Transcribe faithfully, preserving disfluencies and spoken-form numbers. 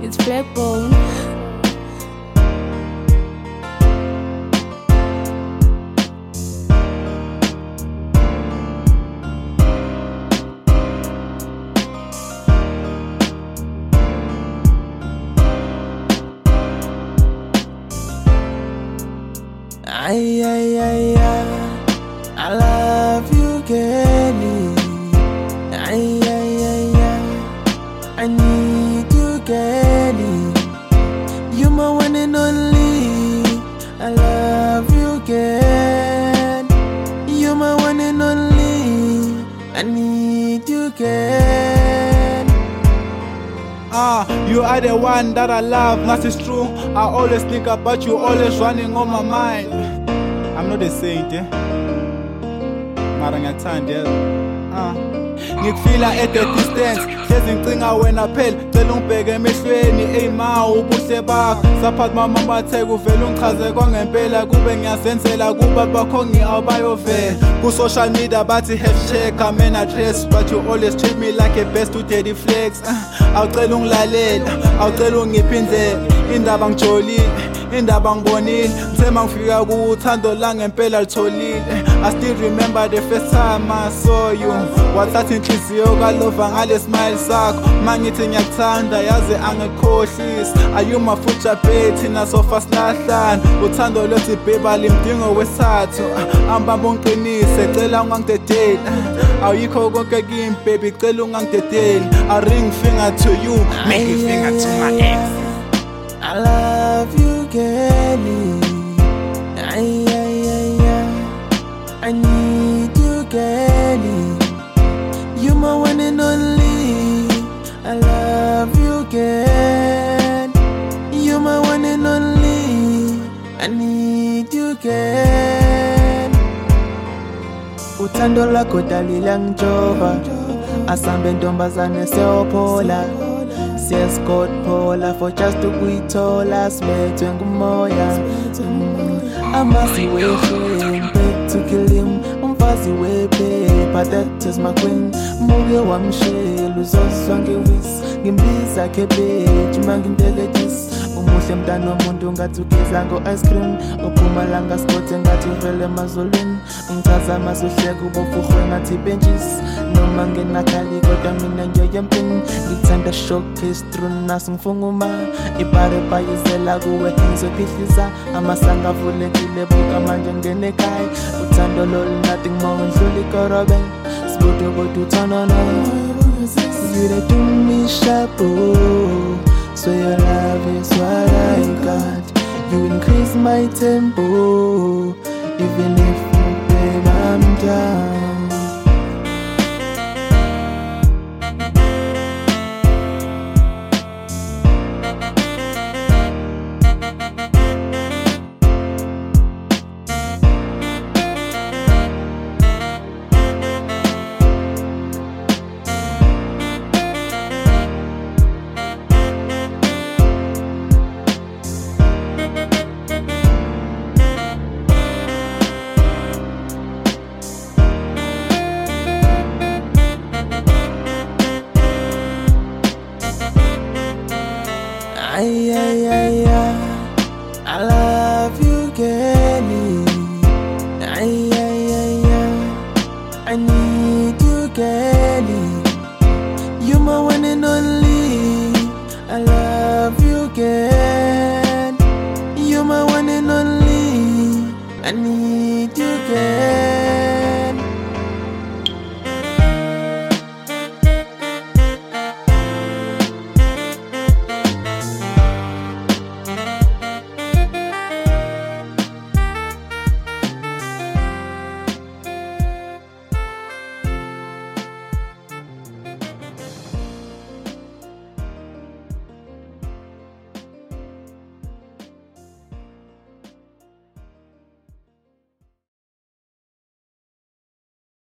It's Blackbone. Ay, ay, ay, ay, I love you, Kelly. Ay, ay, ay, ay, I need you, Kelly. You're my one and only. I love you, Kelly. You're my one and only. I need you, Kelly. Ah, you are the one that I love, that is true. I always think about you, always running on my mind. I'm not a saint, eh? Mara ngiyathanda, ah. Ngikufila at a distance, hlezi ngicinga wena phela, cela ungibheke emehlweni, ey ma ubuhle bakho. Saphathi mama bathe kuvela ungichaze kwangempela, kube ngiyazenzela kuba bakho ngiyabayovela. Ku social media bathi hashtag I'm an address, but you always treat me like a best to daddy flex. Awucela ungilalela, awucela ungiphe indlela, indaba ngijolile, indaba ngibonile, ngithema ngifika kuthando la ngempela litholile. I still remember the first time I saw you, wathatha inhliziyo kalova ngale smile sakho. Mangithi ngiyakuthanda yaze angikhohlisi, are you my future babe, thina sofa silahlana. Uthando lwethi babe alimdingo wesathu, ambamba ungiqinise cela ungangidedeli. Awuyikho konke kimi baby cela ungangidedeli. I ring finger to you, make a finger to my ex. I love you, Kelly. Ay, ay, ay, ay, I need you, Kelly. You're my one and only. I love you, Kelly. You're my one and only. I need you, Kelly. Uthando lwakho dalila ngijova, asambe ntombazane siyophola. Says God Paula for just to kuyithola sibethwe ngumoya. Amazi wehe back to kill him, umfazi wephepha that is my queen. Muke wamshela uzozwa ngewisi, ngimbiza khebeji mangindeketisi. Umuhle mntana womuntu ngathi ugeza ngo-ice cream, uphuma langa spothe ngathi uvele emazolweni. Ngichaza amazuhleka ubofuhwe ngathi benches, noma ngenakhali kodwa mina ngiyoya empini. Ngithanda showcase through nas ngifunguma, ibhare bayizela kuwe ngizophihliza. Amasanga avulekile buka manje ngene ekhaya, uthando lolu nothing more ndlula ikorobe. Sibude kodwa uthanana, you dey do me sharp, oh. So your love is what I got. You increase my tempo, even if you babe I'm down. Ay, ay, ay, ay, I love you, Kelly. Ay, ay, ay, ay, I need you, Kelly. You're my one and only. I love you, Kelly. You're my one and only. I need you, Kelly.